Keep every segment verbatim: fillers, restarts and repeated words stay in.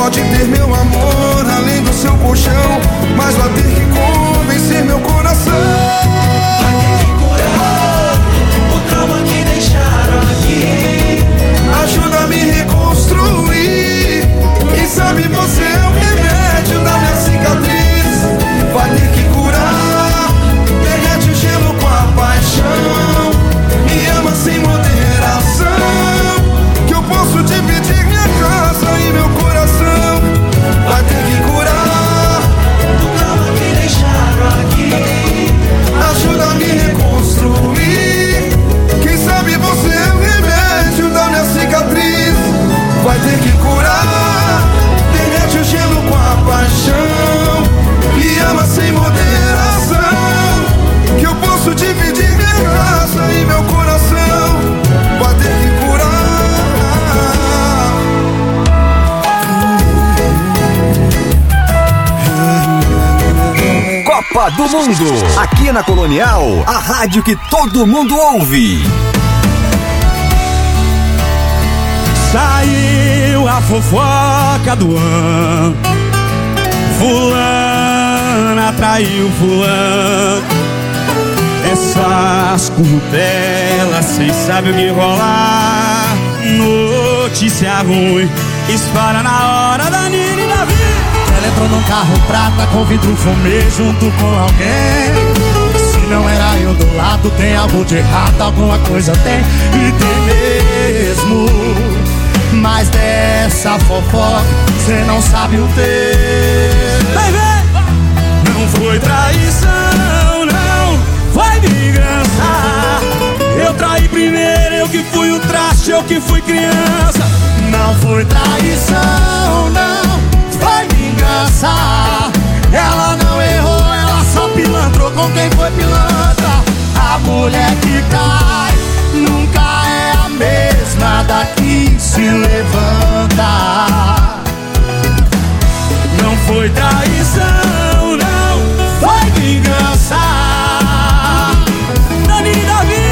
Pode ter meu amor além do seu colchão, mas vai ter que convencer meu coração. Vai ter que curar o trauma que deixaram aqui. Ajuda a me reconstruir. Quem sabe você é o remédio da minha cicatriz. Vai ter que curar. Derrete o gelo com a paixão. Me ama sem moderação. Que eu posso dividir minha casa e meu coração. Vai ter que curar o trauma que deixaram aqui. Ajuda a me reconstruir. Quem sabe você é o remédio da minha cicatriz. Vai ter que curar. Derrete o gelo com a paixão. Me ama sem moderação. Que eu posso dividir minha casa e meu coração. Vai ter que curar. Copa do Mundo, aqui na Colonial, a rádio que todo mundo ouve. Saiu a fofoca do ano. Fulana traiu fulano. Essas curtelas, cês sabem o que rolar. Notícia ruim espalha na hora da Nini e da Davi. Ela entrou num carro prata com vidro fumê junto com alguém. Se não era eu do lado, tem algo de errado, alguma coisa tem. E tem mesmo. Mas dessa fofoca cê não sabe o texto. Vai ver! Não foi traição, não foi vingança. Eu traí primeiro, eu que fui o traste, eu que fui criança. Não foi traição, não foi vingança. Ela não errou, ela só pilantrou com quem foi pilantra. A mulher que cai nunca é a mesma daqui se levanta. Não foi traição, não foi vingança. Dani e Davi.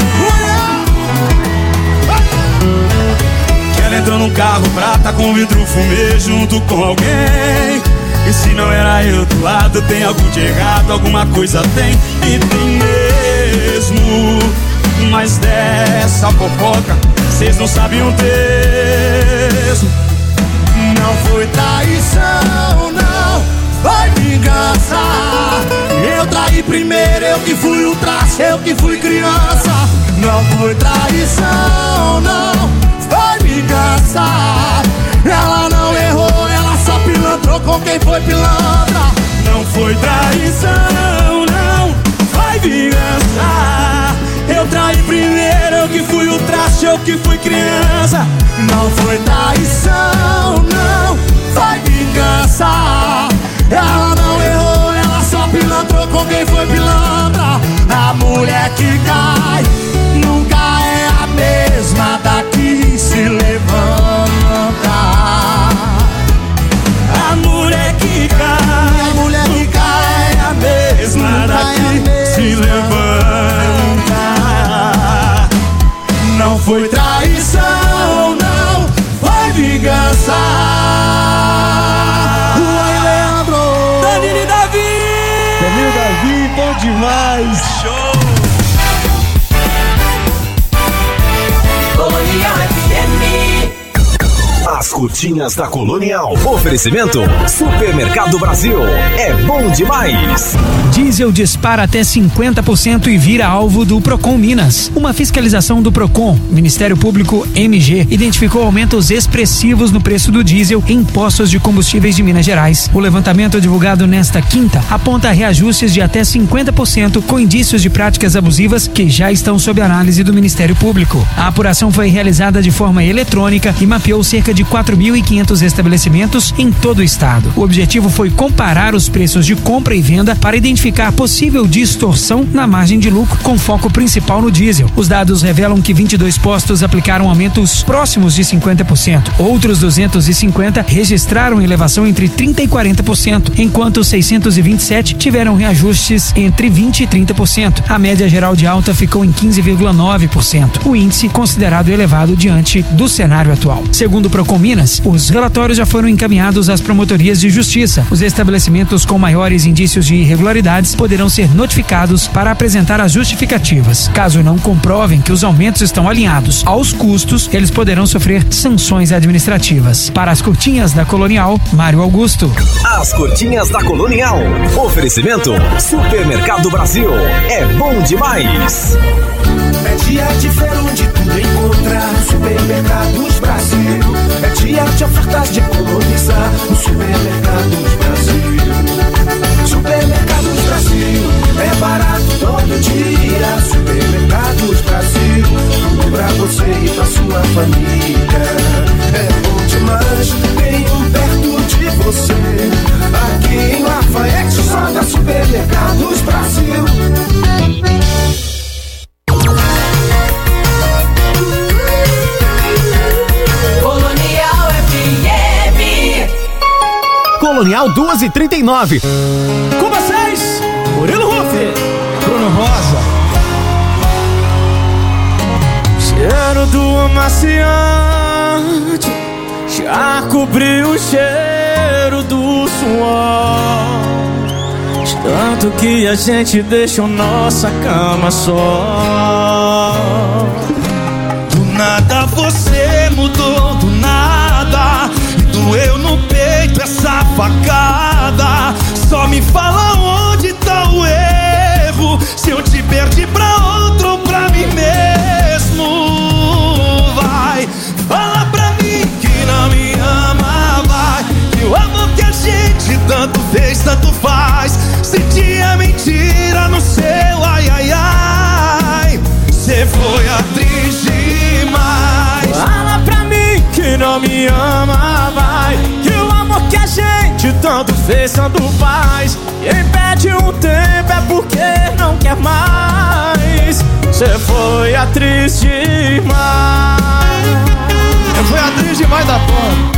Que ela entrou num carro prata com vidro fumê junto com alguém. E se não era eu do lado, tem algo de errado, alguma coisa tem. E tem mesmo. Mas dessa fofoca cês não sabem o texto. Não foi traição, não foi vingança. Eu traí primeiro, eu que fui o traste, eu que fui criança. Não foi traição, não foi vingança. Ela não errou, ela só pilantrou com quem foi pilantra. Não foi traição, não foi vingança. Eu traí primeiro, eu que fui o traste, eu que fui criança. Não foi traição, não foi vingança. Ela não errou, ela só pilantrou com quem foi pilantra. A mulher que cai nunca é a mesma daqui se levanta. A mulher que cai, a mulher que cai é a mesma daqui se levanta. Não foi traição, não foi vingança. Oi, Leandro. Danilo e Davi. Danilo e Davi, bom demais. Show. Colonial F M. As curtinhas da Colonial. Oferecimento Supermercado Brasil. É bom demais. Diesel dispara até cinquenta por cento e vira alvo do Procon Minas. Uma fiscalização do Procon, Ministério Público M G, identificou aumentos expressivos no preço do diesel em postos de combustíveis de Minas Gerais. O levantamento divulgado nesta quinta aponta reajustes de até cinquenta por cento com indícios de práticas abusivas que já estão sob análise do Ministério Público. A apuração foi realizada de forma eletrônica e mapeou cerca de quatro mil e quinhentos estabelecimentos em todo o estado. O objetivo foi comparar os preços de compra e venda para identificar possível distorção na margem de lucro, com foco principal no diesel. Os dados revelam que vinte e dois postos aplicaram aumentos próximos de cinquenta por cento. Outros duzentos e cinquenta registraram elevação entre trinta e quarenta por cento, enquanto seiscentos e vinte e sete tiveram reajustes entre vinte e trinta por cento. A média geral de alta ficou em quinze vírgula nove por cento, o índice considerado elevado diante do cenário atual. Segundo o Procon Procon Minas. Os relatórios já foram encaminhados às promotorias de justiça. Os estabelecimentos com maiores indícios de irregularidades poderão ser notificados para apresentar as justificativas. Caso não comprovem que os aumentos estão alinhados aos custos, eles poderão sofrer sanções administrativas. Para as curtinhas da Colonial, Mário Augusto. As curtinhas da Colonial. Oferecimento Supermercado Brasil. É bom demais. É dia de feira onde tudo encontrar. Supermercados Brasil. É dia de ofertas de economizar. No Supermercados Brasil. Supermercados Brasil. É barato todo dia. Supermercados Brasil. Tudo pra você e pra sua família. É bom demais. Tem um perto de você. Aqui em Lafayette só da Supermercados Brasil. Colonial F M. Colonial duas e trinta e nove. Com vocês, Murilo Rufi, Bruno Rosa. Cheiro do amaciante já cobriu o cheiro do suor. De tanto que a gente deixou nossa cama só. Do nada você mudou, do nada. E doeu no peito essa facada. Só me fala onde tá o erro. Se eu te perdi pra outro ou pra mim mesmo. Vai, fala pra mim que não me ama, vai. Que o amor que a gente tanto fez, tanto faz. Se tinha mentira no seu ai, ai, ai. Cê foi atriz demais. Fala pra mim que não me ama, vai. Que o amor que a gente tanto fez, tanto faz. Quem pede um tempo é porque não quer mais. Cê foi atriz demais. Eu fui atriz demais da porra.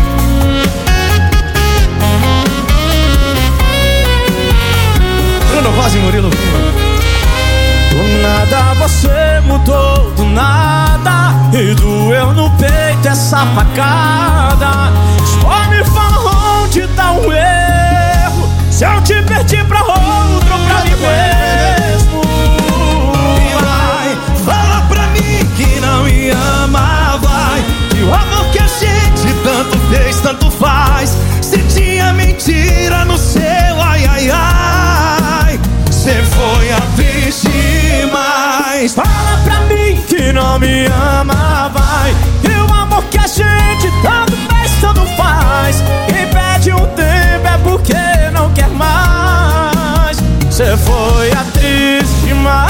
Bruno Rosa e Murilo. Do nada você mudou, do nada. E doeu no peito essa facada. Só me fala onde tá o erro. Se eu te perdi pra outro ou pra mim mesmo. E vai, fala pra mim que não me ama, vai. Que o amor que a gente tanto fez, tanto faz. Se tinha mentira no seu ai, ai, ai. Cê foi atriz demais. Fala pra mim que não me ama, vai. Que o amor que a gente tanto fez, tanto faz. Quem pede um tempo é porque não quer mais. Cê foi atriz demais.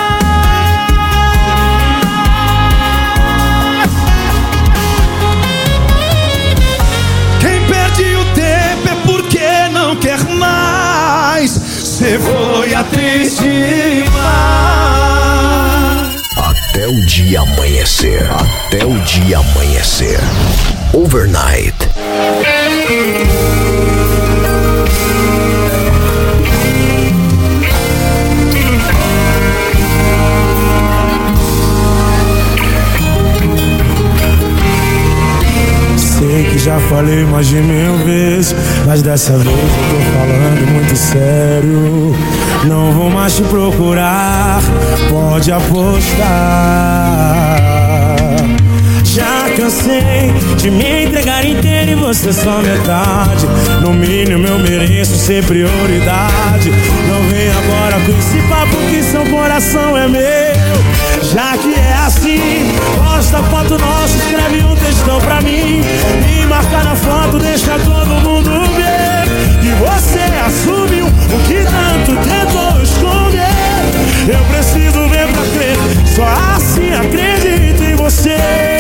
Quem perde o tempo é porque não quer mais. Cê foi atriz demais. Até o dia amanhecer. Até o dia amanhecer. Overnight. Sei que já falei mais de mil vezes, mas dessa vez eu tô falando muito sério. Não vou mais te procurar, pode apostar. Já cansei de me entregar inteiro e você só metade. No mínimo eu mereço ser prioridade. Não vem agora com esse papo que seu coração é meu. Já que é assim, posta foto nossa, escreve um textão pra mim. Me marca na foto, deixa todo mundo ver. E você assumiu o que tanto tentou esconder. Eu preciso ver pra crer, só assim acredito em você.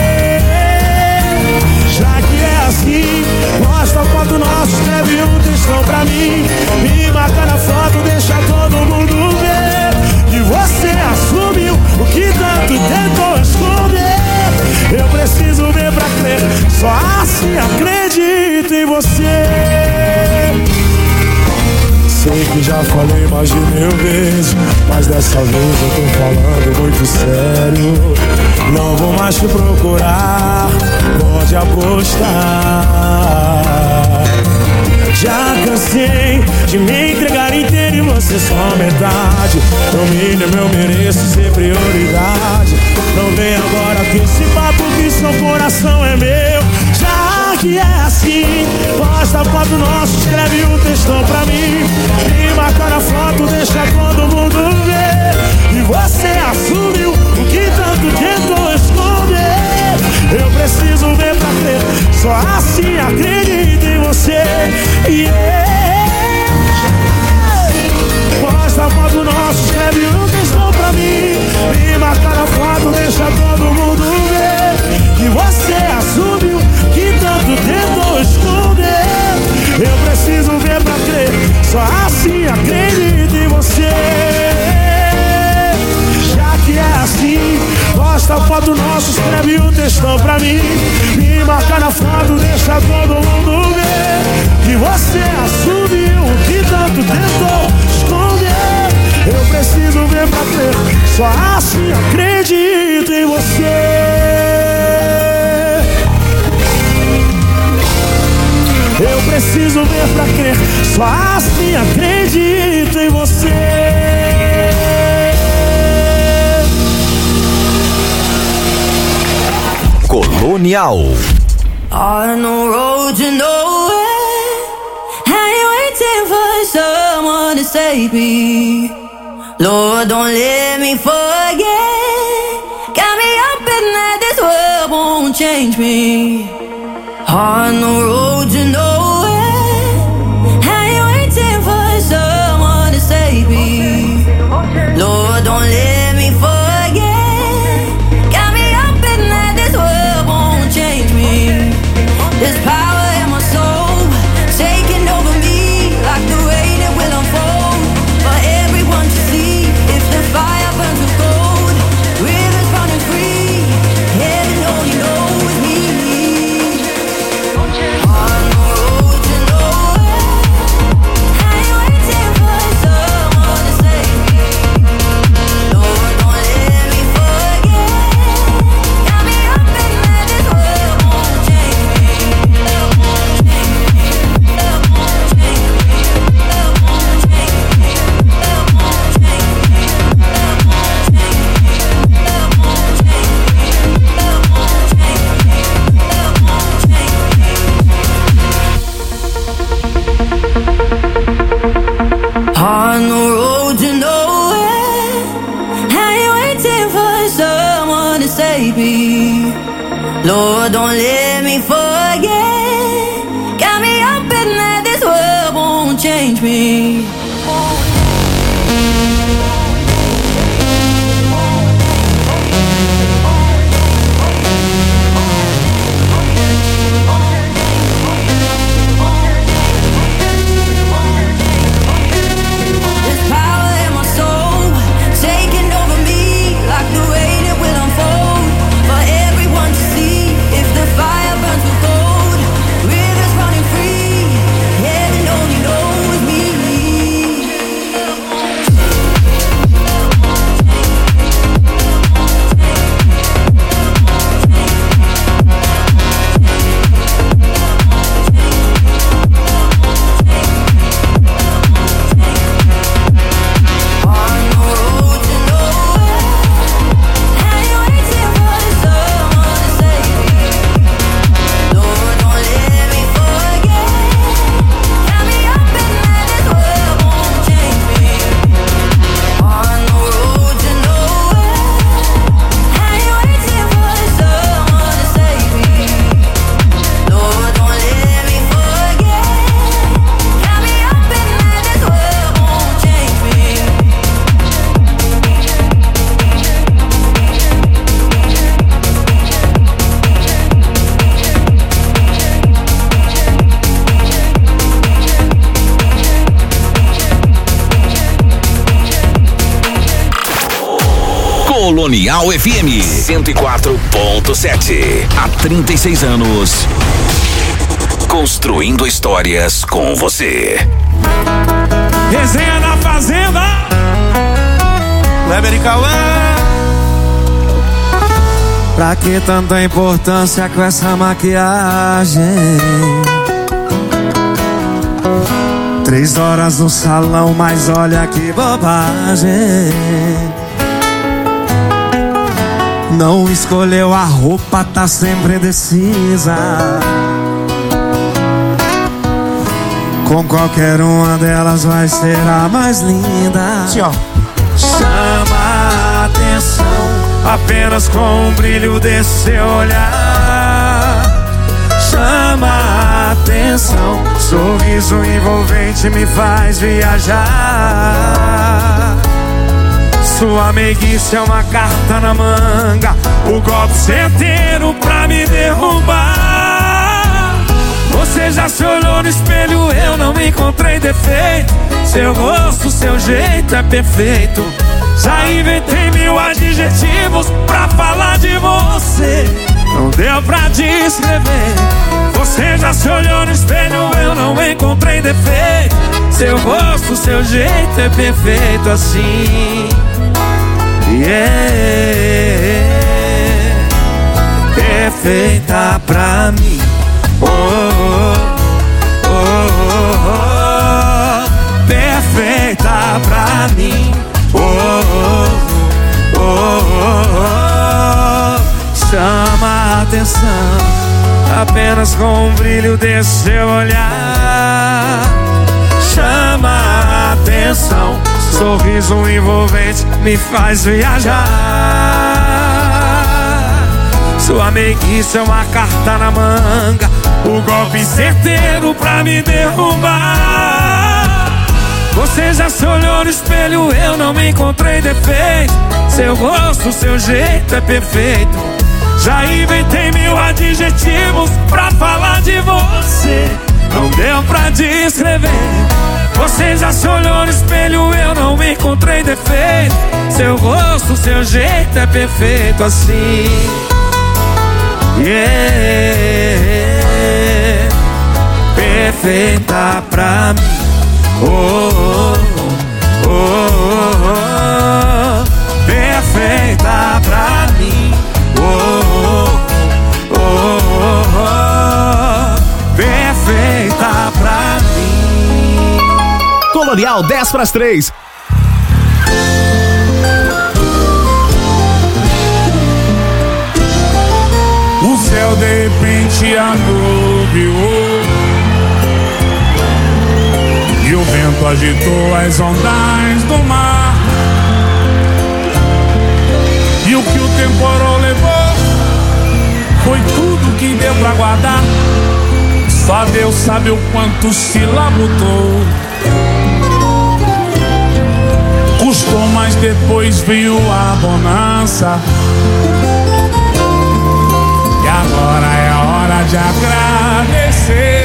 Já que é assim, posta foto nossa, escreve um textão pra mim. Me marca na foto, deixa todo mundo ver. E você assumiu o que tanto tentou esconder. Eu preciso ver pra crer, só assim acredito em você. Sei que já falei mais de mil vezes, mas dessa vez eu tô falando muito sério. Não vou mais te procurar, pode apostar. Já cansei de me entregar inteiro e você só metade. No mínimo eu mereço ser prioridade. Não vem agora com esse papo que seu coração é meu. Já que é assim, posta a foto nossa, escreve um textão pra mim. Me marca na foto, deixa todo mundo ver. E você assumiu o que tanto tentou esconder. Eu preciso ver pra crer, só assim acredito em você. Yeah. Posta a foto nossa, escreve um textão pra mim. Me marca na foto, deixa todo mundo ver. Que você assumiu que tanto tentou esconder. Eu preciso ver pra crer, só assim acredito em você. Já que é assim, posta a foto nossa, escreve um textão pra mim. Me marca na foto, deixa todo mundo ver. Que você assumiu o que tanto tentou esconder. Eu preciso ver pra crer, só assim acredito em você. Eu preciso ver pra crer, só assim acredito em você. Colonial. On the road to nowhere, how you waiting for someone to save me? Lord, don't let me forget. Got me up and that this world won't change me. On the road to nowhere, how you waiting for someone to save me? Lord, don't let me forget. Got me up and that this world won't change me. There's power in my soul, taking over me like the rain it will unfold for everyone to see. If the fire burns with gold, rivers running free, heaven only knows me. On the road to nowhere, how you waiting for someone to save me? Lord, don't let me forget. Got me up and that this world won't change me. Love won't change me. Love won't change me. Love won't change me. Love won't change me. Love won't change me. Love won't change me. Love won't change me. Love won't change me. On the road to nowhere, how you waiting for someone to save me? Lord, don't let me forget. Got me up and that this world won't change me. There's power in my soul, taking over me like the rain it will unfold for everyone to see. If the fire burns with gold, rivers running free, heaven only knows me. On the road to nowhere, how you waiting for someone to save me? Lord, don't let me forget. Got me up and that this world won't change me. On the road to nowhere, how you waiting for someone to save me? Lord, don't let me forget. Got me up and that this world won't change me. Colonial F M cento e quatro ponto sete. Há trinta e seis anos. Construindo histórias com você. Resenha na Fazenda, Kleber e Cauã. Pra que tanta importância com essa maquiagem? Três horas no salão, mas olha que bobagem. Não escolheu a roupa, tá sempre indecisa. Com qualquer uma delas vai ser a mais linda. Sim, ó. Chama a atenção apenas com o brilho desse seu olhar. Chama a atenção, sorriso envolvente me faz viajar. Sua meiguice é uma carta na manga, o golpe certeiro pra me derrubar. Você já se olhou no espelho, eu não encontrei defeito. Seu rosto, seu jeito é perfeito. Já inventei mil adjetivos pra falar de você. Não deu pra descrever. Você já se olhou no espelho, eu não encontrei defeito. Seu rosto, seu jeito é perfeito assim. Yeah, perfeita pra mim. Oh, oh, oh, oh, oh. Perfeita pra mim. Oh, oh, oh, oh, oh. Chama a atenção apenas com o brilho desse seu olhar. Chama a atenção, sorriso envolvente me faz viajar. Sua meiguice é uma carta na manga, o golpe certeiro pra me derrubar. Você já se olhou no espelho, eu não me encontrei defeito. Seu rosto, seu jeito é perfeito. Já inventei mil adjetivos pra falar de você. Não deu pra descrever. Você já se olhou no espelho, eu não me encontrei defeito. Seu rosto, seu jeito é perfeito assim. Yeah, perfeita pra mim. Oh, oh, oh, oh, oh. Perfeita pra mim. Oh, oh, oh, oh, oh. Perfeita pra mim. Colonial dez para as três. O céu de repente anuviou e o vento agitou as ondas do mar. E o que o temporal levou foi tudo que deu pra guardar. Só Deus sabe o quanto se labutou. Custou, mas depois veio a bonança. E agora é a hora de agradecer.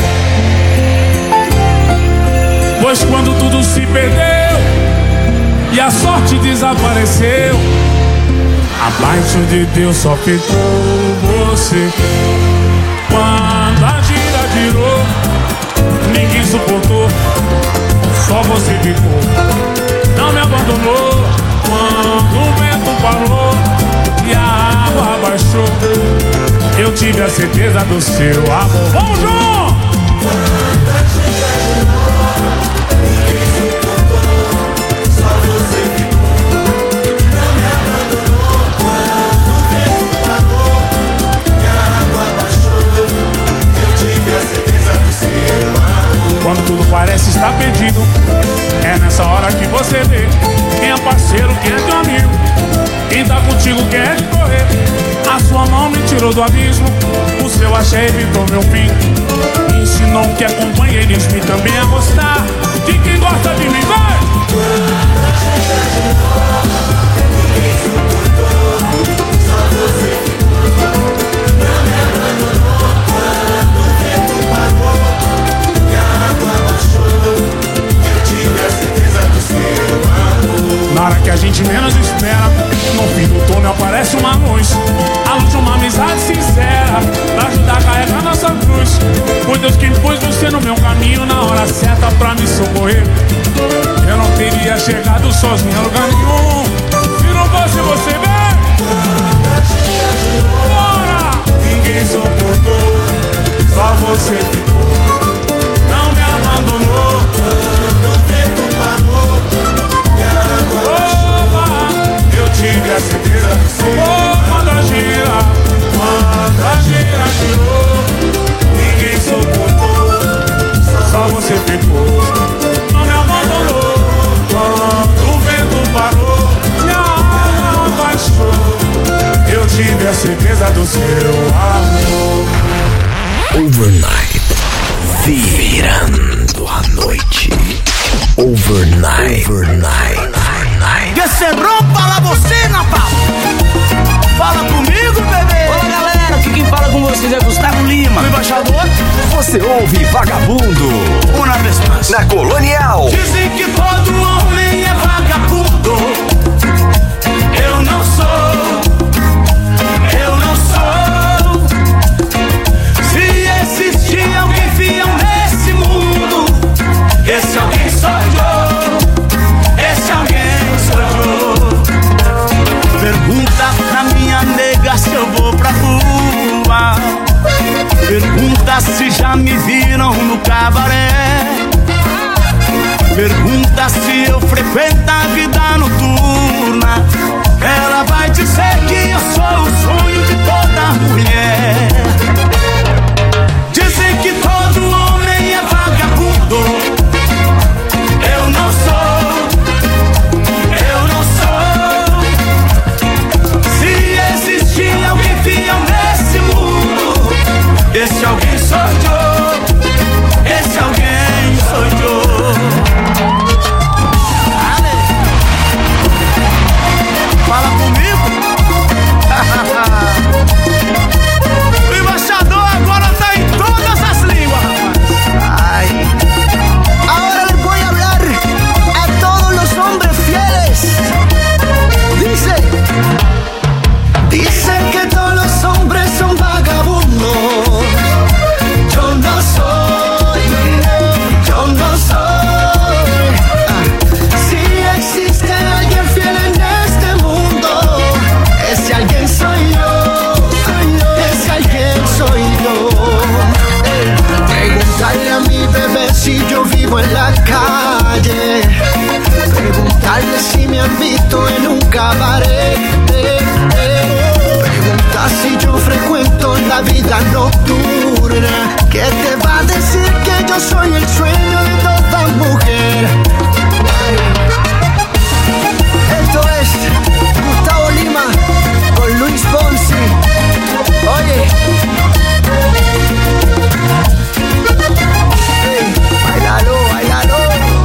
Pois quando tudo se perdeu e a sorte desapareceu, abaixo de Deus só ficou você. Quando a gira girou, ninguém suportou, só você ficou. Não me abandonou. Quando o vento parou e a água abaixou, eu tive a certeza do seu amor. Vamos, João! Quando a gira girou, ninguém suportou, só você ficou. Não me abandonou. Quando o vento parou e a água abaixou, eu tive a certeza do seu amor. Quando tudo parece estar perdido, é nessa hora que você vê quem é parceiro, quem é teu amigo, quem tá contigo, quem é de correr. A sua mão me tirou do abismo, o seu axé evitou meu fim. Me ensinou que é companheirismo e também a gostar de quem gosta de mim, vai! Ninguém suportou, só você ficou. Não me abandonou. Quando o vento parou e a água baixou, eu tive a certeza do seu amor. Na hora que a gente menos espera, no fim do túnel aparece uma luz, a luz de uma amizade sincera, pra ajudar a carregar nossa cruz. Foi Deus quem pôs você no meu caminho na hora certa pra me socorrer. Eu não teria chegado sozinho a lugar nenhum se não fosse você, vem! ninguém suportou, só você ficou. Não me abandonou, o tempo parou. Eu tive a certeza que você. Oh, quando a gira, quando a gira girou, ninguém suportou, só você ficou. Não me abandonou, quando o vento parou, minha alma baixou. Eu tive a certeza do seu amor. Overnight, virando a noite. Overnight, overnight, overnight. Que se rompa la bocina, papo. Fala comigo, bebê. Olá, galera, aqui quem fala com vocês é Gustavo Lima, o embaixador. Você ouve Vagabundo Uma vez mais. na Colonial. Dizem que todo homem é vagabundo. Eu não sou, eu não sou. Se existir alguém fiel nesse mundo, esse alguém sou eu. Esse alguém sou eu. Pergunta pra minha nega se eu vou pra rua. Pergunta se já me viram no cabaré. Pergunta se eu frequento a vida noturna. Ela vai dizer que eu sou o sonho de toda mulher. Dizem que todo homem é vagabundo. Eu não sou, eu não sou. Se existir alguém fiel nesse mundo, esse alguém sou eu. Esse alguém sou eu. Fala comigo. O embaixador agora tá em todas as línguas, rapaz. Ay. Ahora les voy a hablar a todos los hombres fieles. Dice, dicen que todos los hombres son vagabundos. Yo no soy, yo no soy. Ah. Si existe alguien fiel en este mundo, ese alguien soy yo. Ese alguien soy yo. Preguntarle a mi bebé si yo vivo en la calle. Preguntarle si me han visto en un cabaret. Pregunta si yo frecuento la vida nocturna. ¿Qué te va a decir que yo soy el sueño de toda mujer? Esto es Gustavo Lima con Luis Fonsi. Oye. Hey, bailalo, bailalo.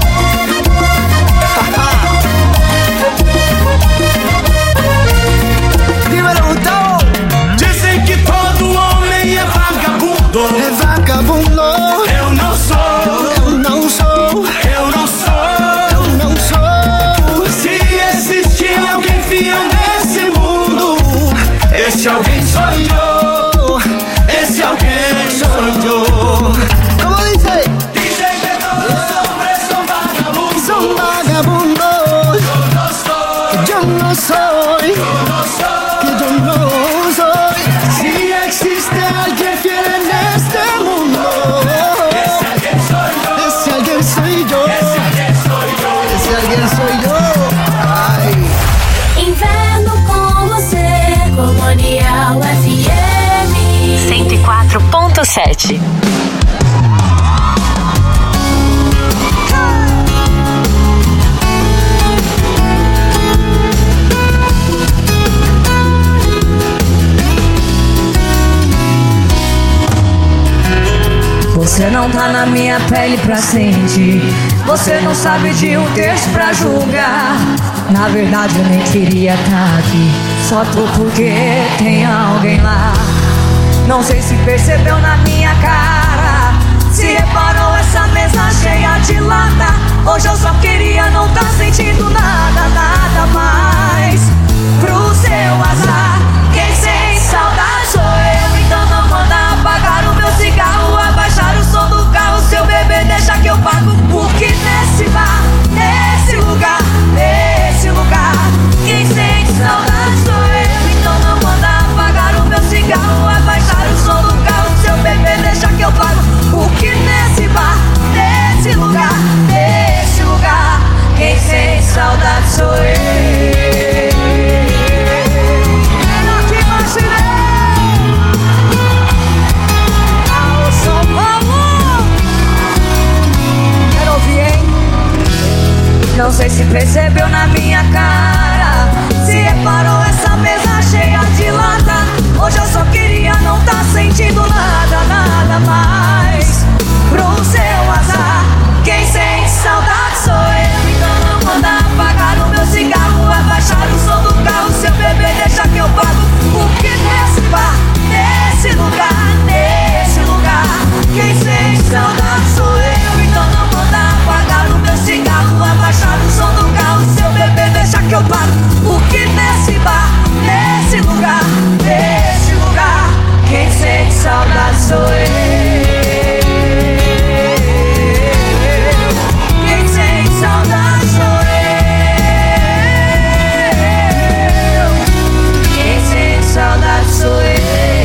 Dímelo, Gustavo. Dizem que todo homem é vagabundo. Es vagabundo. Eu não sou, Eu não sou, eu não sou. eu não sou. Se existir alguém fiel nesse mundo, esse alguém sou eu. Esse alguém sou eu. ¿Cómo dice? Dizem que todos os hombres são vagabundos. Son vagabundos. Eu não sou, Yo no soy, eu não sou. que yo no soy. Si existe alguien fiel en este mundo, Esse alguém sou eu. ese alguien soy yo. Esse alguém sou eu. Ese alguien soy yo. Ay. Inverno com você, Colonial F M cento e quatro ponto sete. Você não tá na minha pele pra sentir. Você não sabe de um terço pra julgar. Na verdade eu nem queria tá aqui. Só tô porque tem alguém lá. Não sei se percebeu na minha cara. Se reparou essa mesa cheia de lata. Hoje eu só queria não tá sentindo nada, nada mais. Pro seu azar, quem sente saudade sou eu. Então não manda apagar o meu cigarro, abaixar o som do carro. Seu bebê deixa que eu pago. Porque nesse bar, nesse lugar, nesse lugar, quem sente saudade sou eu. Então não manda apagar o meu cigarro, abaixar o som Não sei se percebeu na minha cara, se reparou essa mesa cheia de lata. Hoje eu só queria não tá sentindo nada, nada mais. Pro seu azar, quem sente saudade sou eu. Então não manda apagar o meu cigarro, abaixar o som do carro. Seu bebê deixa que eu pago. Porque nesse bar, nesse lugar, nesse lugar, quem sente saudade sou eu. Então não manda apagar o meu cigarro, abaixar o som do carro. Seu bebê deixa que eu pago. Porque nesse bar, nesse lugar, nesse lugar, quem sente saudade sou eu. Quem sente saudade sou eu. Quem sente saudade sou eu.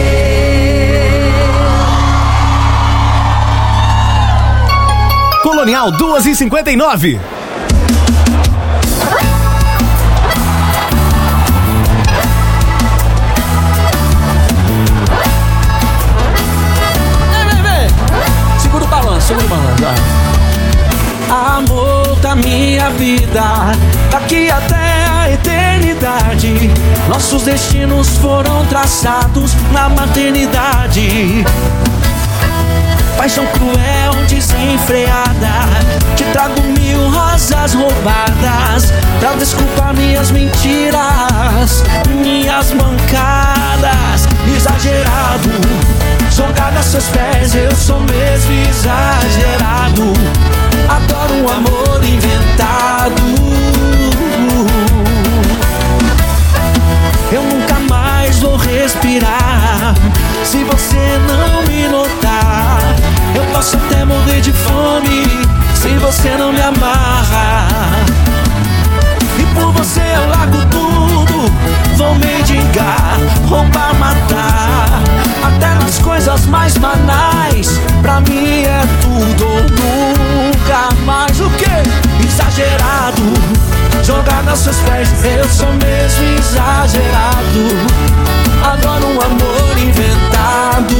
Colonial duas e cinquenta e nove. Segura o balanço, segura o balanço. Amor da minha vida, daqui até a eternidade, nossos destinos foram traçados na maternidade. Paixão cruel, desenfreada, te trago mil rosas roubadas pra desculpar minhas mentiras, minhas mancadas. Exagerado, jogado a seus pés, eu sou mesmo exagerado. Adoro um amor inventado. Eu nunca mais vou respirar se você não me notar. Eu posso até morrer de fome se você não me amarra. E por você eu largo tudo, vou mendigar, roubar, matar, até nas coisas mais banais. Pra mim é tudo ou nunca mais. O quê? Exagerado, jogado aos seus pés, eu sou mesmo exagerado. Adoro um amor inventado.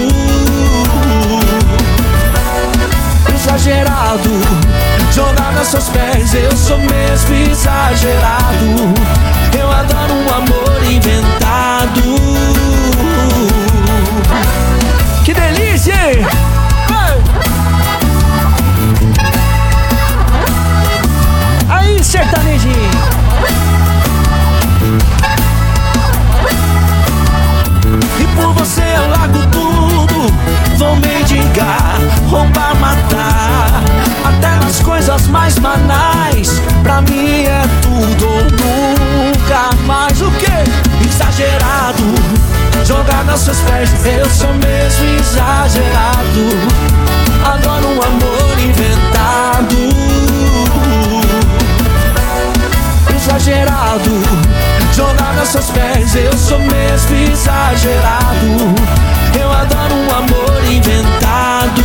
Exagerado, jogado aos seus pés, eu sou mesmo exagerado. Eu adoro um amor inventado. Que delícia! Aí, sertanejinho! E por você eu largo tudo, vou mendigar, roubar, matar, até nas coisas mais banais. Pra mim é tudo ou nunca mais. O quê? Exagerado, jogado aos seus pés, eu sou mesmo exagerado. Adoro um amor inventado. Exagerado, jogado aos seus pés, eu sou mesmo exagerado. Eu adoro um amor inventado.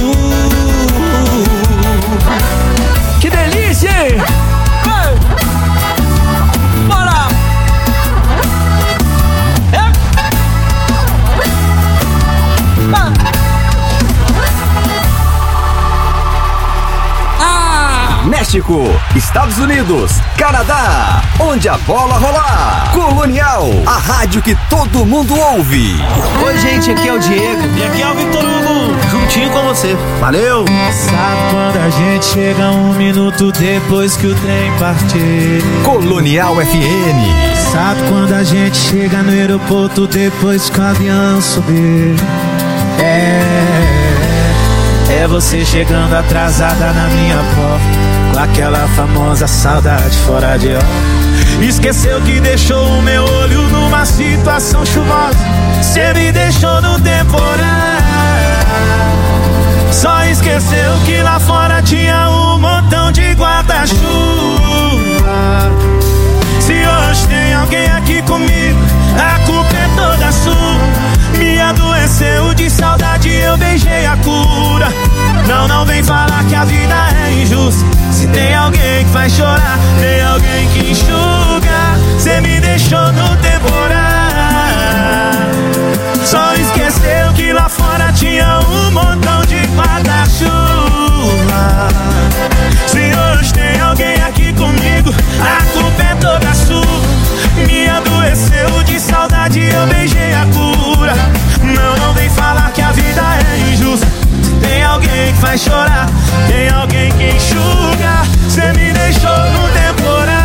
Que delícia! Ei! Bora! É. Ah! México, Estados Unidos, Canadá, onde a bola rolar. Colonial, a rádio que todo mundo ouve. Oi, gente, aqui é o Diego. E aqui é o Victor Hugo, juntinho com você. Valeu! Sabe quando a gente chega um minuto depois que o trem partir? Colonial F M. Sabe quando a gente chega no aeroporto depois que o avião subir? É, é você chegando atrasada na minha porta, com aquela famosa saudade fora de hora. Esqueceu que deixou o meu olho numa situação chuvosa, cê me deixou no temporal. Só esqueceu que lá fora tinha um montão de guarda-chuva. Se hoje tem alguém aqui comigo, a culpa é toda sua. Me adoeceu de saudade, eu beijei a cura. Não, não vem falar que a vida é injusta. Se tem alguém que faz chorar, tem alguém que enxuga. Cê me deixou no temporal. Só esqueceu que lá fora tinha um montão de guarda-chuva. faz chorar, tem alguém que enxuga. Cê me deixou no temporal.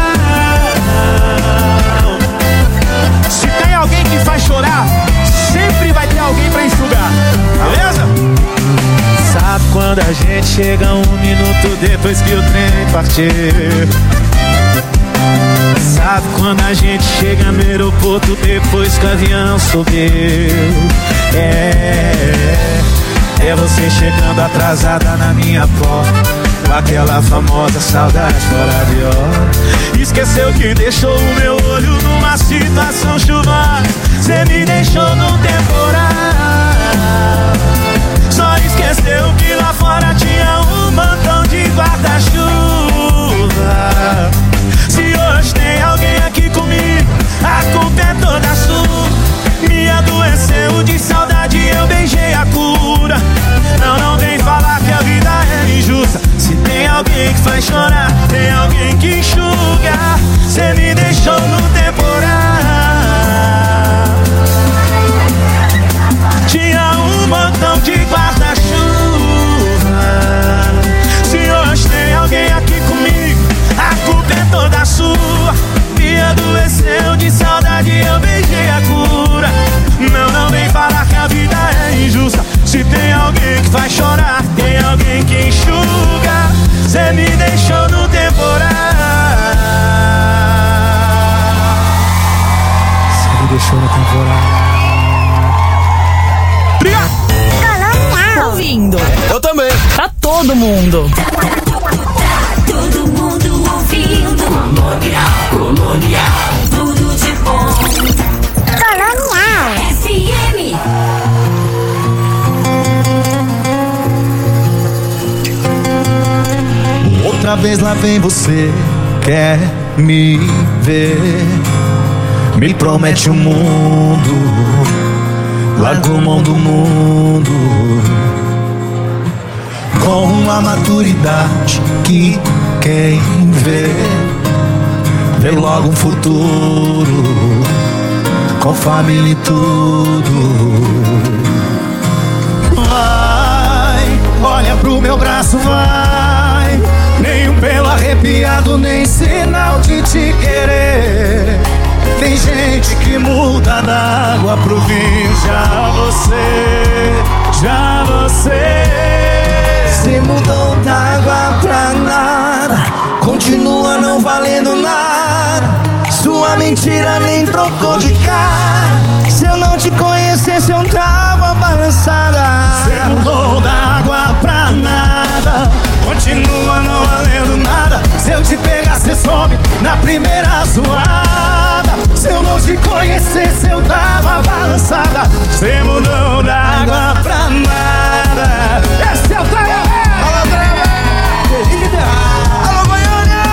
Se tem alguém que faz chorar, sempre vai ter alguém pra enxugar, beleza? Sabe quando a gente chega um minuto depois que o trem partiu? Sabe quando a gente chega no aeroporto depois que o avião subiu? É, é você chegando atrasada na minha porta, com aquela famosa saudade fora de hora. Esqueceu que deixou o meu olho numa situação chuvosa. Cê me deixou no temporal. Só esqueceu que lá fora tinha um montão de guarda-chuva. Se hoje tem alguém aqui comigo, a culpa é toda sua. Me adoeceu de saudade, eu beijei a cura. Não, não vem falar que a vida é injusta. Se tem alguém que faz chorar, tem alguém que enxuga. Cê me deixou no temporal. Tinha um montão de guarda-chuva. Se hoje tem alguém aqui comigo, a culpa é toda sua. Me adoeceu de saudade, eu beijei a cura. Não, não vem falar que a vida é injusta. Se tem alguém que faz chorar, tem alguém que enxuga. Cê me deixou no temporal. Cê me deixou no temporal. Colonial. Ouvindo. Eu também. Pra todo mundo. Todo mundo ouvindo. Colonial, Colonial. Tudo de bom. Colonial F M. Outra vez lá vem você, quer me ver. Me promete o mundo, largou mão do mundo. Com uma maturidade que quem vê, vê logo um futuro, com família e tudo. Vai, olha pro meu braço, vai. Nem um pelo arrepiado, nem sinal de te querer. Tem gente que muda da água pro vinho. Já você, já você se mudou da água pra nada, continua não valendo nada. Sua mentira nem trocou de cara. Se eu não te conhecesse eu tava balançada. Você mudou da água pra nada, continua não valendo nada. Se eu te pegar cê some na primeira zoada. Se eu não te conhecesse eu tava balançada. Você mudou da água pra nada. Esse é o Traia. Alô, Traia. Alô, Goiânia.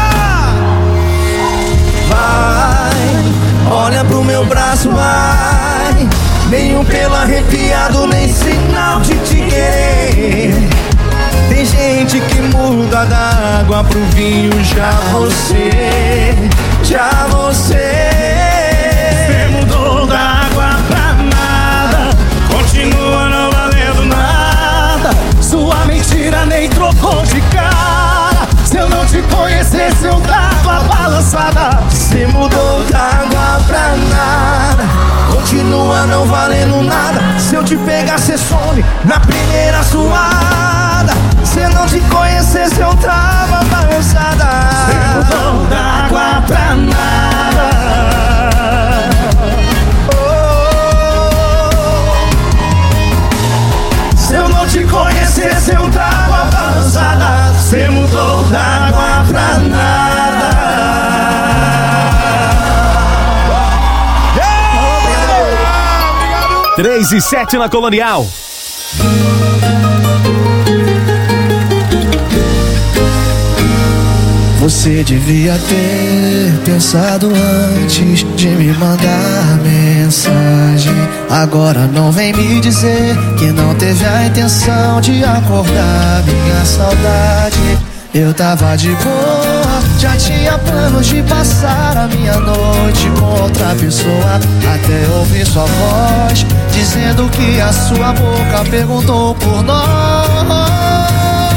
Vai, olha pro meu braço, vai. Nenhum pelo arrepiado, nem sinal de te querer. Tem gente que muda da água pro vinho. Já você, já você, você mudou da água pra nada, continua não valendo nada. Sua mentira nem trocou de cara. Se eu não te conhecesse eu tava balançada. Você mudou da água pra nada, continua não valendo nada. Se eu te pegar cê some na primeira suada. Se eu não te conhecesse eu tava balançada. Você mudou da água pra nada. Oh, se eu não te conhecesse eu tava balançada. Você mudou da água pra nada. três e sete na Colonial. Você devia ter pensado antes de me mandar mensagem. Agora não vem me dizer que não teve a intenção de acordar minha saudade. Eu tava de boa, já tinha planos de passar a minha noite com outra pessoa. Até ouvir sua voz dizendo que a sua boca perguntou por nós.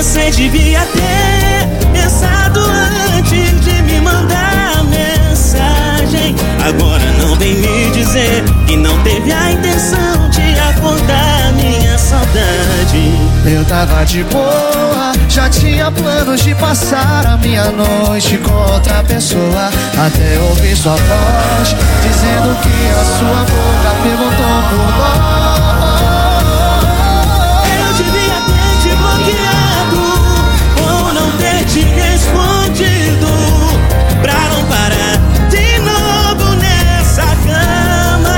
Você devia ter pensado antes de me mandar mensagem. Agora não vem me dizer que não teve a intenção de acordar minha saudade. Eu tava de boa, já tinha planos de passar a minha noite com outra pessoa. Até ouvir sua voz dizendo que a sua boca perguntou por nós. Eu devia ter te bloqueado ou não ter te respondido, pra não parar de novo nessa cama.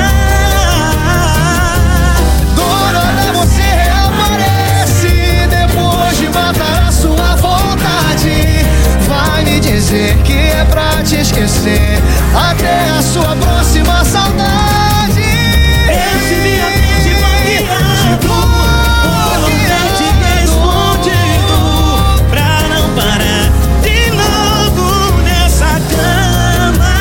Agora você reaparece depois de matar a sua vontade. Vai me dizer que é pra te esquecer até a sua próxima saudade. Eu devia ter te bloqueado ou não ter te respondido, pra não parar de novo nessa cama.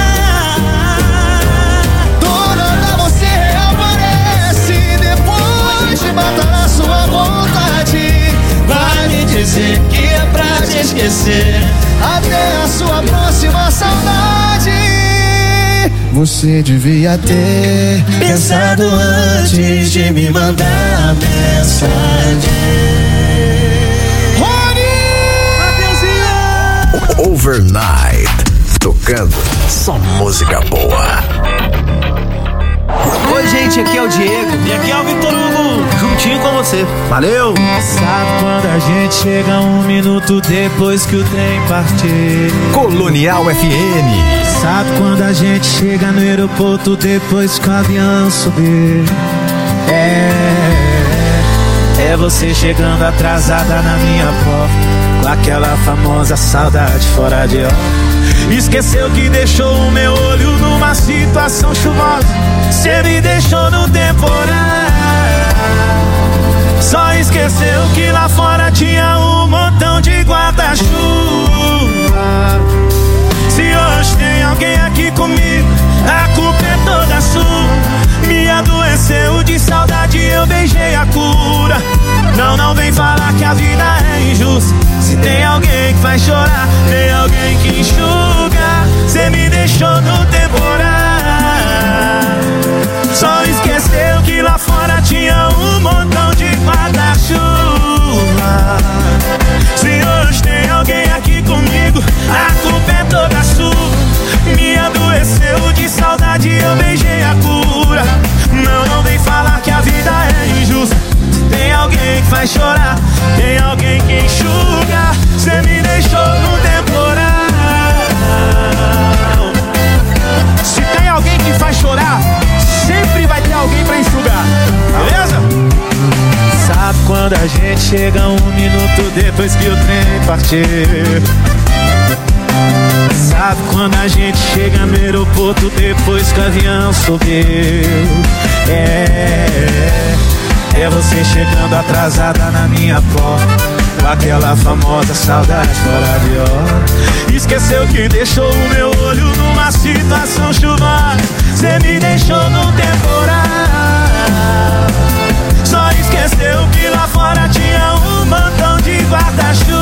Dona, você reaparece depois de matar a sua vontade. Vai me dizer que é pra te esquecer até a sua próxima saudade. Você devia ter pensado antes de me mandar mensagem. Overnight, tocando só música boa. Oi, gente, aqui é o Diego. E aqui é o Vitor Hugo. Juntinho com você. Valeu! Sabe quando a gente chega um minuto depois que o trem partir? Colonial F M. Sabe quando a gente chega no aeroporto depois que o avião subir? É, é você chegando atrasada na minha porta, com aquela famosa saudade fora de hora. Esqueceu que deixou o meu olho numa situação chuvosa. Cê me deixou no temporal. Só esqueceu que lá fora tinha um montão de guarda-chuva. Se hoje tem alguém aqui comigo, a culpa é toda sua. Me adoeceu de saudade, eu beijei a cura. Não, não vem falar que a vida é injusta. Se tem alguém que faz chorar, tem alguém que enxuga. Cê me deixou no temporal. Só esqueceu que lá fora tinha um montão de guarda-chuva. Se hoje tem alguém aqui comigo, a culpa é toda sua. Me adoeceu de saudade, eu beijei a cura. Não, não vem falar que a vida é injusta. Tem alguém que faz chorar, tem alguém que enxuga. Cê me deixou no temporal. Se tem alguém que faz chorar, sempre vai ter alguém pra enxugar, beleza? Sabe quando a gente chega um minuto depois que o trem partir? Sabe quando a gente chega no aeroporto depois que o avião subiu? É, é você chegando atrasada na minha porta, com aquela famosa saudade fora de hora. Esqueceu que deixou o meu olho numa situação chuvosa. Cê me deixou no temporal. Só esqueceu que lá fora tinha um montão de guarda-chuva.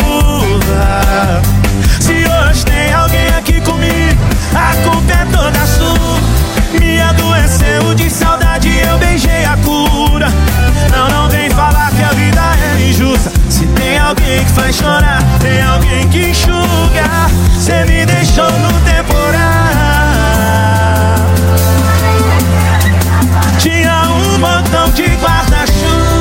Se hoje tem alguém aqui comigo, a culpa é toda sua. Me adoeceu de saudade, eu beijei a cura. Não, não vem falar que a vida é injusta. Se tem alguém que faz chorar, tem alguém que enxuga. Cê me deixou no temporal. Tinha um montão de guarda-chuva.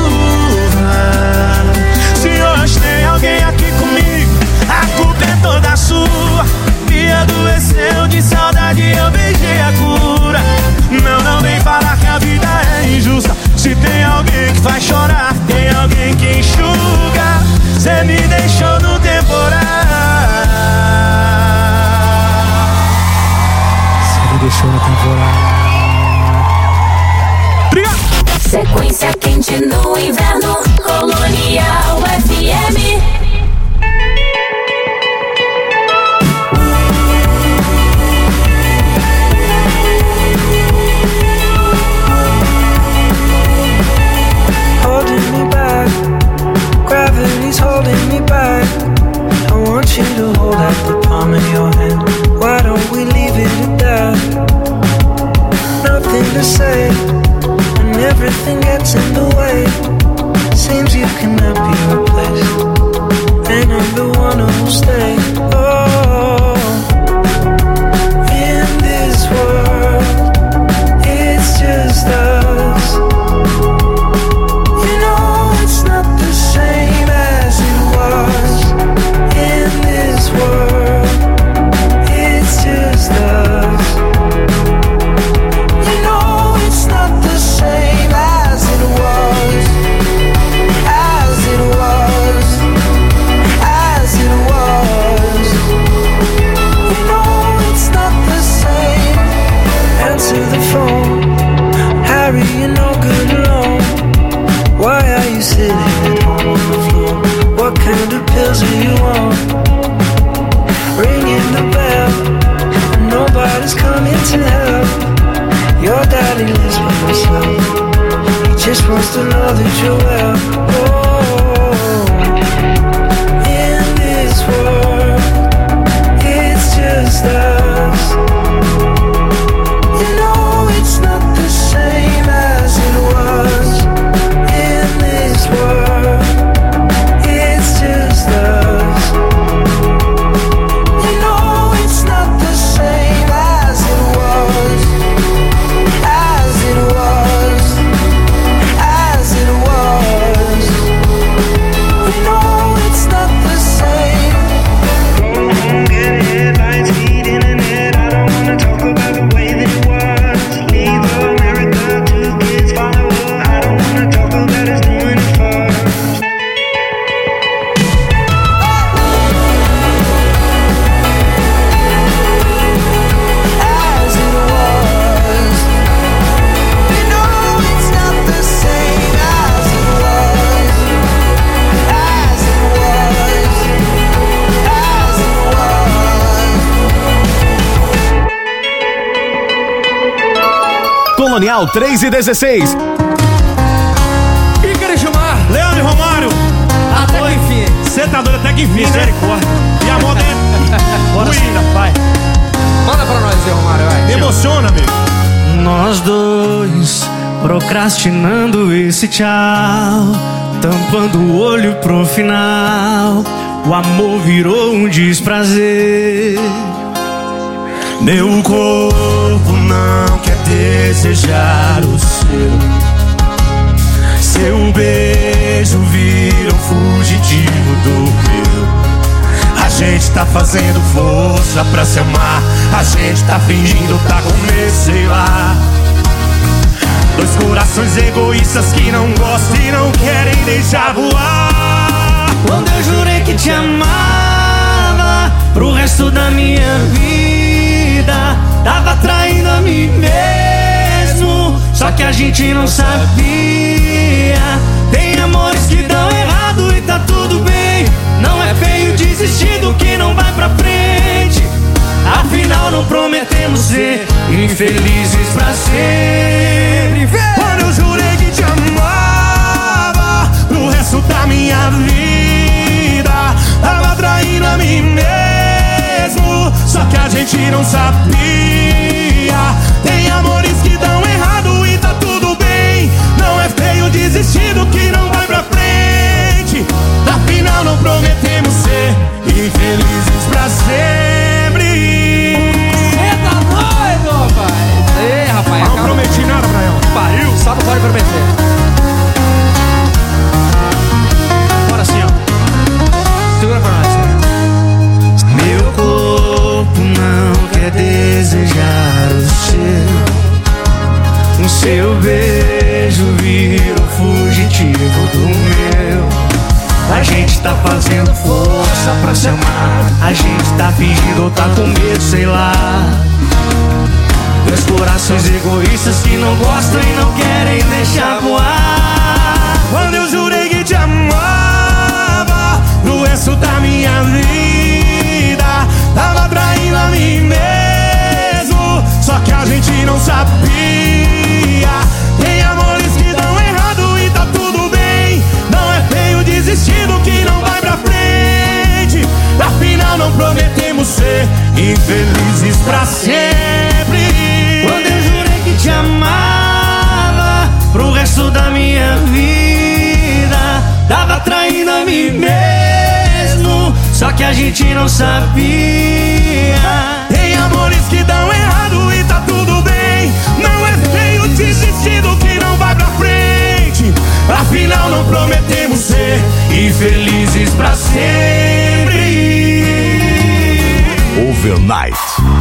Se hoje tem alguém aqui comigo, a culpa é toda sua. Me adoeceu de saudade, eu beijei a cura. Não, não vem falar que a vida é injusta. Se tem alguém que faz chorar, tem alguém que enxuga. Cê me deixou no temporal. Cê me deixou no temporal. Sequência quente no inverno, Colonial F M. Holding me back, gravity's holding me sitting at home on the floor. What kind of pills do you want? Ringing the bell, nobody's coming to help. Your daddy lives by himself. He just wants to know that you're well. Oh, in this world, it's just us. You know it's not the same as it was. In this world, it's just us. You know it's not the same as it was. As it was. As it was. You know it's not the same. Go home, get headlines, feed internet. I don't wanna talk about the way that it was. Leave America, two kids follow her. I don't wanna talk about us doing it first. As it was. You know it's not the same as it was. As it was. As it was. Colonial três e dezesseis. Ícaro Gilmar, Leandro Romário. Até que enfim. Você tá doido até que enfim, misericórdia. E a moda é... Bora sim, vai. Manda pra nós, Zé Romário, vai. Me emociona, amigo. Nós dois procrastinando esse tchau, tampando o olho pro final. O amor virou um desprazer. Meu corpo não quer desejar o seu. Seu beijo vira um fugitivo do meu. A gente tá fazendo força pra se amar. A gente tá fingindo tá com medo, sei lá. Dois corações egoístas que não gostam e não querem deixar voar. Quando eu jurei que te amava pro resto da minha vida, tava traindo a mim mesmo, só que a gente não sabia. Tem amores que dão errado e tá tudo bem. Não é feio desistir do que não vai pra frente. Afinal não prometemos ser infelizes pra sempre. Quando eu jurei que te amava pro resto da minha vida, tava traindo a mim mesmo, só que a gente não sabia. Tem amores que dão errado e tá tudo bem. Não é feio desistir do que não vai pra frente. Afinal não prometemos ser infelizes pra sempre. Cê tá doido, rapaz? Ei, rapaz, Não acaba... prometi nada pra ela. Pariu, só não pode prometer. Bora assim, ó. Segura pra nós. Meu corpo não quer desejar o seu. O seu beijo vira um fugitivo do meu. A gente tá fazendo força pra se amar. A gente tá fingindo ou tá com medo, sei lá. Dois corações egoístas que não gostam e não querem deixar voar. Quando eu jurei que te amava pro resto da minha vida, tava traindo a mim mesmo, só que a gente não sabia. Tem amores que dão errado e tá tudo bem. Não é feio desistir do que não vai pra frente. Afinal não prometemos ser infelizes pra sempre. Quando eu jurei que te amava pro resto da minha vida, tava traindo a mim mesmo, só que a gente não sabia. Tem amores que dão errado e tá tudo bem. Não é feio desistir do que não vai pra frente. Afinal não prometemos ser infelizes pra sempre. Overnight.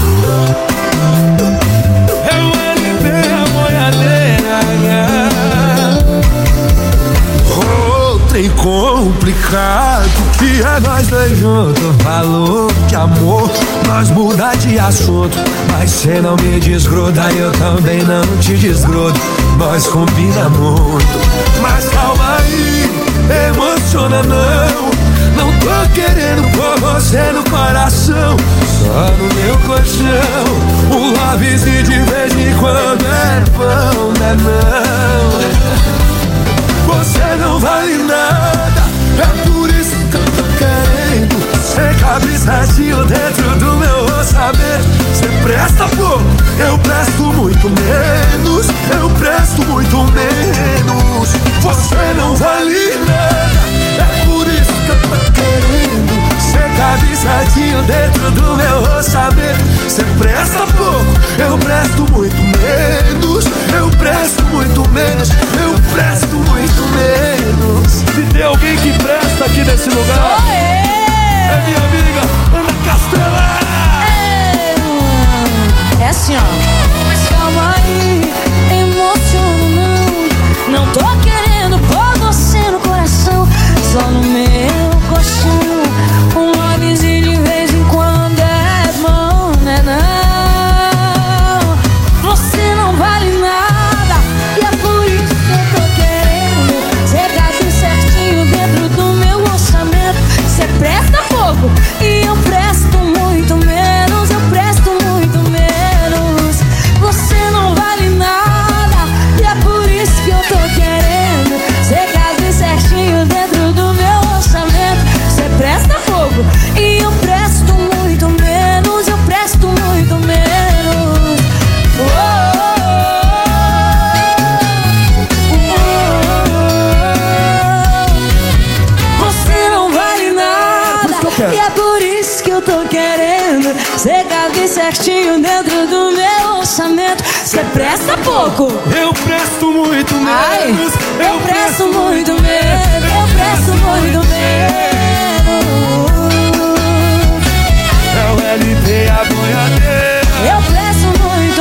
Oh, trem complicado que é nós dois juntos. Falou de amor, nós muda de assunto, mas cê não me desgruda, eu também não te desgrudo. Nós combina muito, mas calma aí, não vale nada. É por isso que eu tô querendo. Cê cabe certinho dentro do meu orçamento. Cê presta pouco, eu presto muito menos. Eu presto muito menos. Você não vale nada. É por isso que eu tô querendo. Cê cabe certinho dentro do meu orçamento. Cê presta pouco, eu presto muito menos. Eu presto muito menos. Eu presto muito menos. Se tem alguém que presta aqui nesse lugar, é minha amiga Ana Castela. É assim, ó. Mas calma aí, emociona não. Não tô querendo pôr você no coração, só no meu colchão. Um lovezinho de vez em quando é bom, né não? Você não vale nada, e é por isso que eu tô querendo. Cê cabe certinho dentro do meu orçamento. Cê presta pouco e eu presto muito menos. Eu presto muito menos. Você não vale nada, e é por isso que eu tô querendo. Cê cabe certinho dentro do meu orçamento. Cê presta pouco e eu presto muito menos. Eu presto muito menos. Oh, oh, oh. Você não vale nada, e é por isso que eu tô querendo. Cê cabe certinho dentro do meu orçamento. Cê presta pouco, eu presto muito menos. Ai, eu, eu presto muito menos. Eu presto muito menos. É o L P a boiadeira. Eu presto muito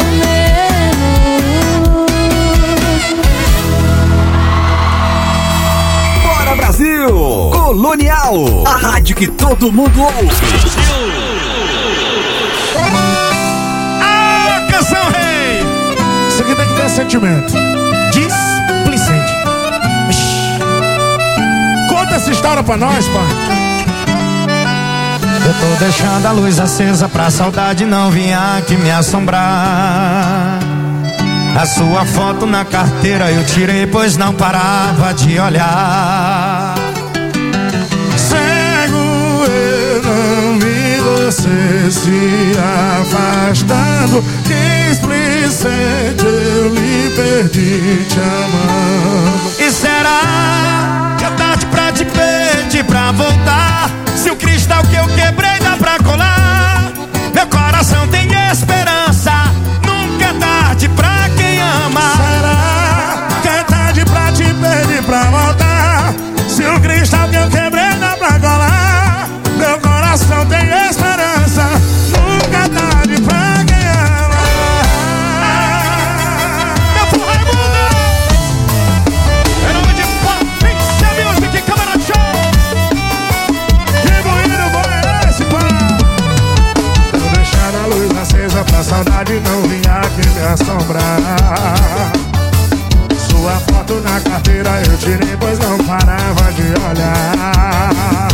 menos. Bora Brasil! Colonial, a rádio que todo mundo ouve. Ah, canção rei! Isso aqui tem que ter sentimento. Displicente. Conta essa história pra nós, pai. Eu tô deixando a luz acesa pra saudade não vir aqui me assombrar. A sua foto na carteira eu tirei, pois não parava de olhar. Cego eu não vi você se afastando. Displicente eu lhe perdi te amando. E será que é tarde pra te pedir pra voltar? Se o cristal que eu quebrei dá pra colar, meu coração tem esperança. Nunca é tarde pra quem ama. Será que é tarde pra te pedir pra voltar? Se o cristal que eu quebrei dá pra colar, meu coração tem esperança. Nunca é tarde pra quem ama. Meu porra é muda. Em nome de Pixel Music, Câmara Show. Que bonito bom é esse, pá? Tô deixando a luz acesa pra saudade não vir aqui me assombrar. Sua foto na carteira eu tirei, pois não parava de olhar.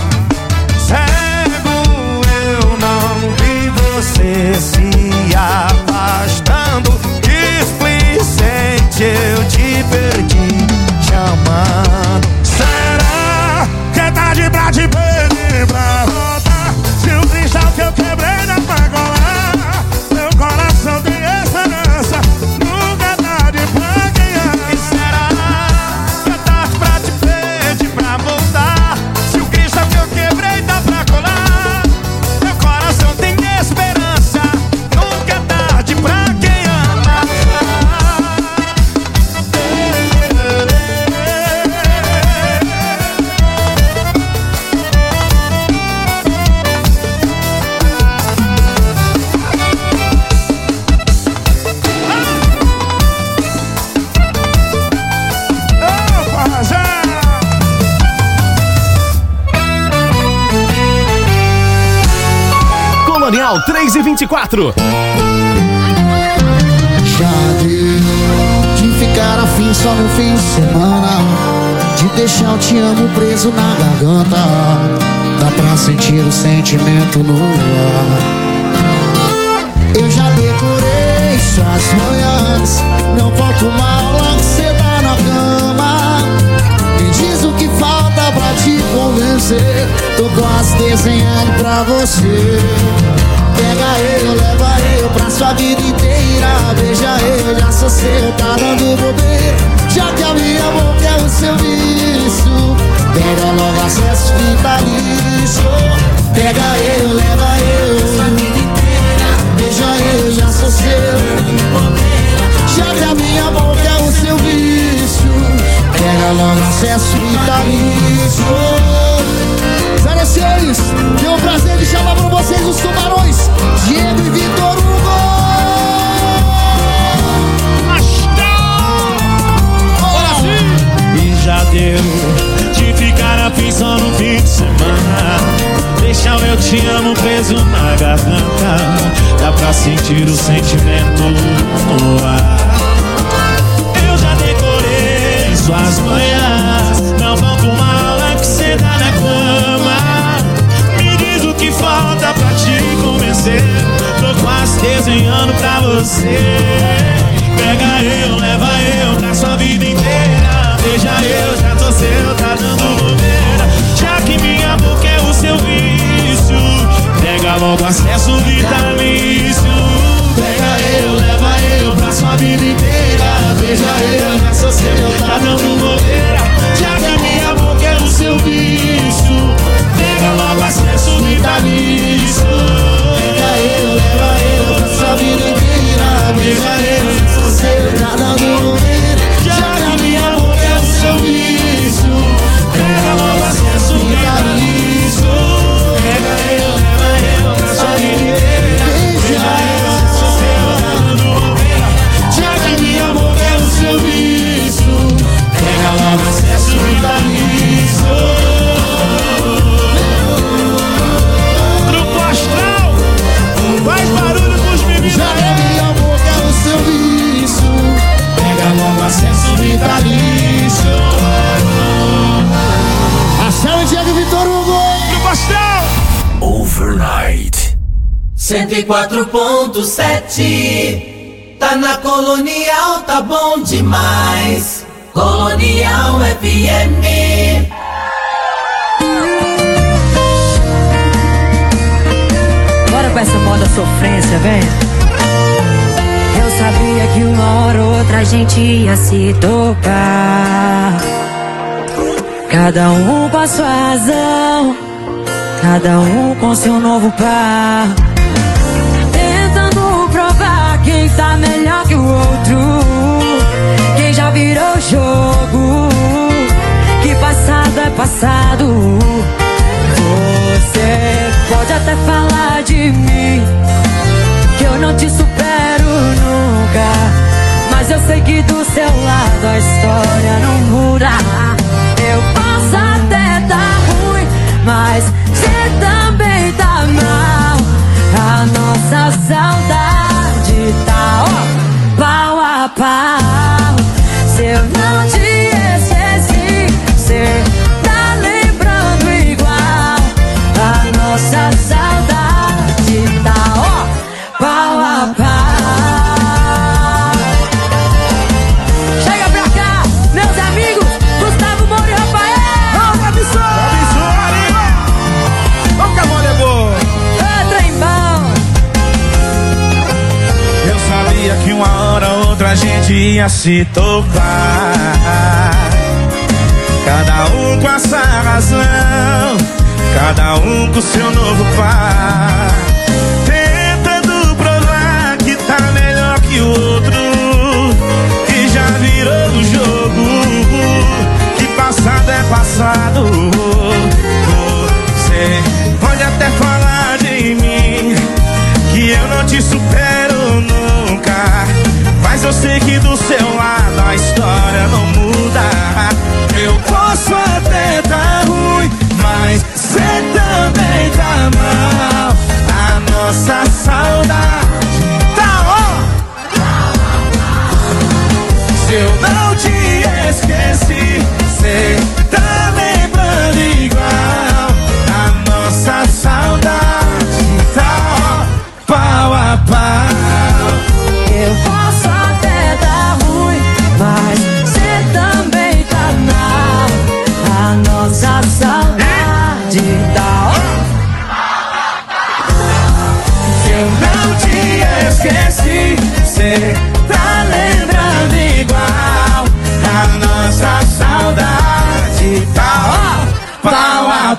Cego eu não vi você se afastando. Displicente eu te perdi te amando. Será que é tarde pra te pedir pra voltar? Se o cristal que eu quebrei dá pra colar, meu coração tem esperança. Nunca é tarde pra quem ama. E será que é tarde pra te pedir pra voltar? Se o cristal que eu quebrei dá pra colar, meu coração tem esperança. Nunca é tarde pra quem ama. Colonial três e vinte e quatro. Já deu de ficar afim só no fim de semana, de deixar o te amo preso na garganta. Dá pra sentir o sentimento no ar. Eu já decorei suas manhãs, não volto mal logo cê tá na cama. Me você. Tô quase desenhando pra você. Pega eu, leva eu pra sua vida inteira. Beija eu, já sou seu, tá dando bobeira. Já que a minha boca é o seu vício, pega logo acesso vitalício. Pega eu, leva eu pra sua vida inteira. Beija eu, já sou seu. Já que a minha boca é o seu vício, pega logo acesso vitalício. zero seis, tenho o prazer de chamar pra vocês os tubarões Diego e Vitor Hugo. E já deu de ficar afim só no fim de semana. Deixa o eu te amo preso na garganta. Dá pra sentir o sentimento no ar. Eu já decorei suas manhãs. Não falta uma aula que cê dá na cama. Me diz o que falta pra te convencer. Tô quase desenhando pra você. Pega eu, leva eu pra sua vida inteira. Beija eu, já tô seu, tá dando bobeira. Já que minha boca é o seu vício, pega logo acesso vitalício. Pega eu, leva eu pra sua vida inteira. Beija eu, já sou seu, tá dando bobeira. Já que a minha boca é o seu vício, pega logo acesso vitalício. Pega eu, leva eu pra sua vida inteira. Beija eu, já sou seu, tá dando bobeira. Já que a minha boca é o seu vício, pega logo acesso vitalício. Pega eu, leva eu pra sua vida inteira. Beija eu, já sou seu, tá dando bobeira. Já que a minha boca é o seu vício, pega logo acesso vitalício. Grupo Astral, faz barulho pros meninos. Já que a minha boca é o seu vício, pega logo acesso vitalício. Ação Diego e Vitor Hugo. Grupo Astral. Overnight cento e quatro ponto sete. Tá na Colonial, tá bom demais. Colonial F M. Bora pra essa moda sofrência, vem. Eu sabia que uma hora ou outra a gente ia se tocar. Cada um com a sua razão, cada um com seu novo par. Tentando provar quem tá melhor que o outro, quem já virou jogo, que passado é passado. Você pode até falar de mim, que eu não te supero nunca, mas eu sei que do seu lado a história não muda. Eu posso até tá ruim, mas cê também tá mal. A nossa saudade tá, ó, pau a pau. Se eu não te esqueci, cê tá lembrando igual. A nossa saudade tá, ó, pau a pau. Chega pra cá, meus amigos, Gustavo Moura e Rafael. Vamos, Abissori! Vamos que a moda é boa. É trem bom. Eu sabia que uma hora ou outra a gente ia se tocar. Cada um com a sua razão, cada um com seu novo par. Tentando provar que tá melhor que o outro, que já virou o jogo, que passado é passado. Você pode até falar de mim, que eu não te supero nunca, mas eu sei que do seu lado a história não muda. Eu posso até tá ruim, mas cê também tá mal. A nossa saudade tá, ó. Se eu não te esqueci, cê tá lembrando você tá lembrando igual a nossa saudade. Tá, ó, pau a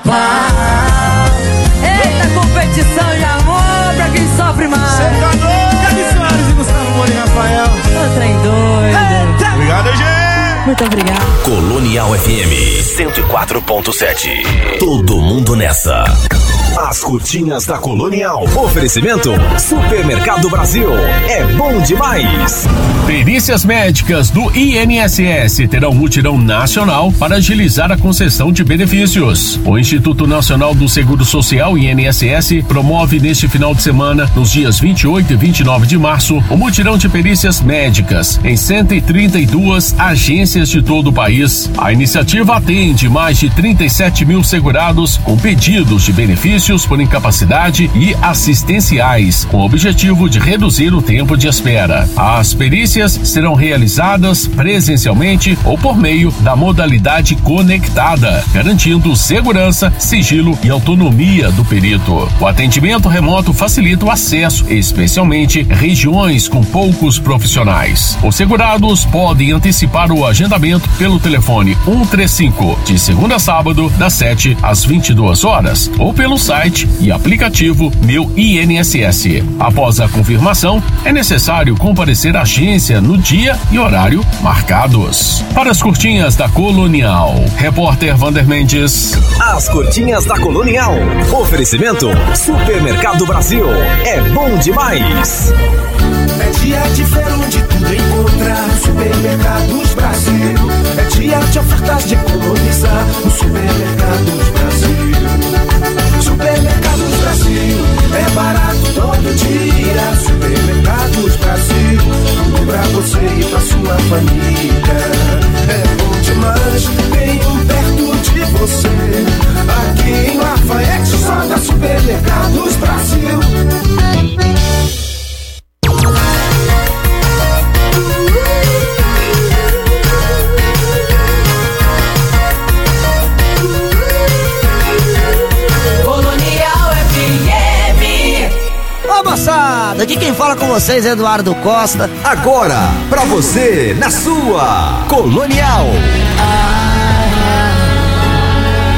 pau. Eita, competição de amor pra quem sofre mais. Você tá doido? Gabi Soares e Gustavo Moura e Rafael. Ô, trem doido. Obrigado, gente. Muito obrigado. Colonial F M cento e quatro ponto sete. Todo mundo nessa. As curtinhas da Colonial. Oferecimento Supermercado Brasil. É bom demais. Perícias médicas do I N S S terão mutirão nacional para agilizar a concessão de benefícios. O Instituto Nacional do Seguro Social, I N S S, promove neste final de semana, nos dias vinte e oito e vinte e nove de março, o mutirão de perícias médicas em cento e trinta e duas agências de todo o país. A iniciativa atende mais de trinta e sete mil segurados com pedidos de benefícios por incapacidade e assistenciais, com o objetivo de reduzir o tempo de espera. As perícias serão realizadas presencialmente ou por meio da modalidade conectada, garantindo segurança, sigilo e autonomia do perito. O atendimento remoto facilita o acesso, especialmente em regiões com poucos profissionais. Os segurados podem antecipar o agendamento pelo telefone cento e trinta e cinco, de segunda a sábado, das sete às vinte e duas horas, ou pelo site e aplicativo Meu I N S S. Após a confirmação, é necessário comparecer à agência no dia e horário marcados. Para as curtinhas da Colonial, repórter Vander Mendes. As curtinhas da Colonial. Oferecimento Supermercado Brasil. É bom demais. É dia de feira onde tudo encontrar. Supermercados Brasil. É dia de ofertas de economizar. No Supermercados Brasil. Supermercados Brasil. É barato todo dia. Supermercados Brasil. Tudo pra você e pra sua família. É bom demais. Venho perto de você. Aqui em Lafayette só da Supermercados Brasil. Moçada, aqui quem fala com vocês é Eduardo Costa. Agora, pra você, na sua Colonial.